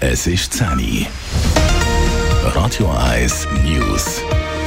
Es ist 10 Uhr. Radio 1 News.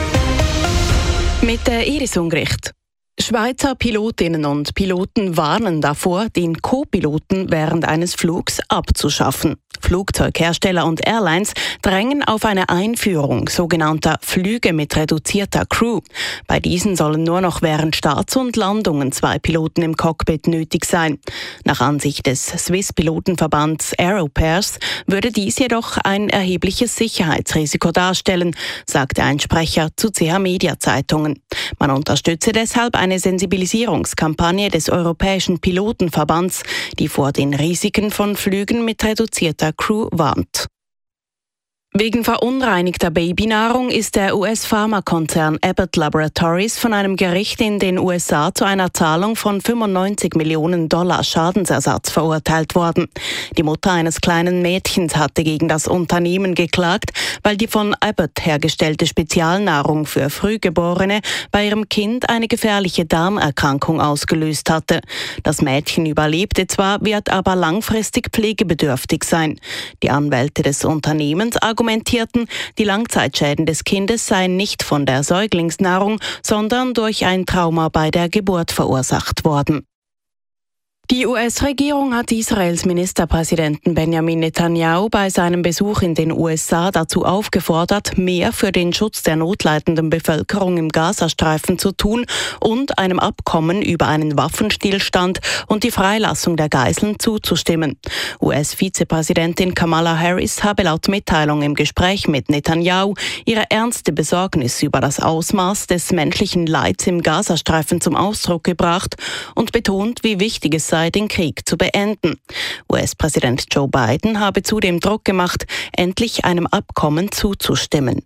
Mit der Iris Ungericht. Schweizer Pilotinnen und Piloten warnen davor, den Co-Piloten während eines Flugs abzuschaffen. Flugzeughersteller und Airlines drängen auf eine Einführung sogenannter Flüge mit reduzierter Crew. Bei diesen sollen nur noch während Starts und Landungen 2 Piloten im Cockpit nötig sein. Nach Ansicht des Swiss-Pilotenverbands Aeropairs würde dies jedoch ein erhebliches Sicherheitsrisiko darstellen, sagte ein Sprecher zu CH Media Zeitungen. Man unterstütze deshalb eine Sensibilisierungskampagne des Europäischen Pilotenverbands, die vor den Risiken von Flügen mit reduzierter Crew warnt. Wegen verunreinigter Babynahrung ist der US-Pharmakonzern Abbott Laboratories von einem Gericht in den USA zu einer Zahlung von $95 Millionen Schadensersatz verurteilt worden. Die Mutter eines kleinen Mädchens hatte gegen das Unternehmen geklagt, weil die von Abbott hergestellte Spezialnahrung für Frühgeborene bei ihrem Kind eine gefährliche Darmerkrankung ausgelöst hatte. Das Mädchen überlebte zwar, wird aber langfristig pflegebedürftig sein. Die Anwälte des Unternehmens argumentierten, die Langzeitschäden des Kindes seien nicht von der Säuglingsnahrung, sondern durch ein Trauma bei der Geburt verursacht worden. Die US-Regierung hat Israels Ministerpräsidenten Benjamin Netanyahu bei seinem Besuch in den USA dazu aufgefordert, mehr für den Schutz der notleidenden Bevölkerung im Gazastreifen zu tun und einem Abkommen über einen Waffenstillstand und die Freilassung der Geiseln zuzustimmen. US-Vizepräsidentin Kamala Harris habe laut Mitteilung im Gespräch mit Netanyahu ihre ernste Besorgnis über das Ausmaß des menschlichen Leids im Gazastreifen zum Ausdruck gebracht und betont, wie wichtig es sei, den Krieg zu beenden. US-Präsident Joe Biden habe zudem Druck gemacht, endlich einem Abkommen zuzustimmen.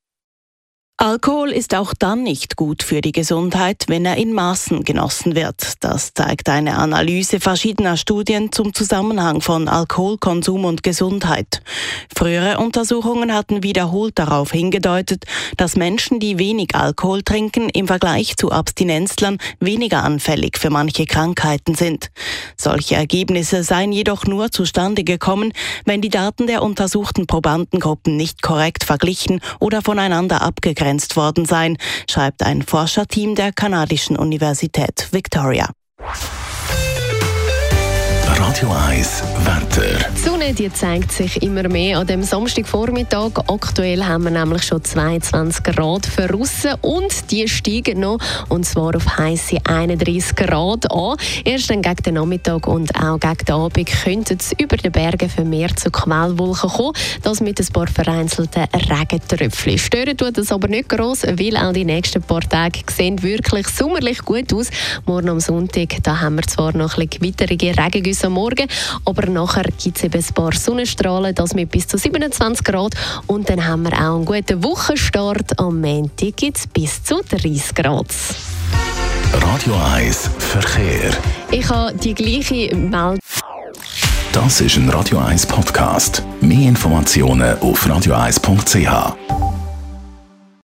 Alkohol ist auch dann nicht gut für die Gesundheit, wenn er in Maßen genossen wird. Das zeigt eine Analyse verschiedener Studien zum Zusammenhang von Alkoholkonsum und Gesundheit. Frühere Untersuchungen hatten wiederholt darauf hingedeutet, dass Menschen, die wenig Alkohol trinken, im Vergleich zu Abstinenzlern weniger anfällig für manche Krankheiten sind. Solche Ergebnisse seien jedoch nur zustande gekommen, wenn die Daten der untersuchten Probandengruppen nicht korrekt verglichen oder voneinander abgegrenzt worden seien, schreibt ein Forscherteam der kanadischen Universität Victoria. Radio 1 Wetter. Die Sonne die zeigt sich immer mehr an dem Samstagvormittag. Aktuell haben wir nämlich schon 22 Grad für aussen und die steigen noch, und zwar auf heisse 31 Grad an. Erst dann gegen den Nachmittag und auch gegen den Abend könnte es über den Bergen vermehrt zu Quellwolken kommen, das mit ein paar vereinzelten Regentröpfchen. Stören tut das aber nicht gross, weil auch die nächsten paar Tage sehen wirklich sommerlich gut aus. Morgen am Sonntag, da haben wir zwar noch ein bisschen gewitterige Regengüsse am Morgen, aber nachher gibt es eben ein paar Sonnenstrahlen, das mit bis zu 27 Grad. Und dann haben wir auch einen guten Wochenstart. Am Montag gibt es bis zu 30 Grad. Radio 1 Verkehr. Ich habe die gleiche Meldung. Das ist ein Radio 1 Podcast. Mehr Informationen auf radio1.ch.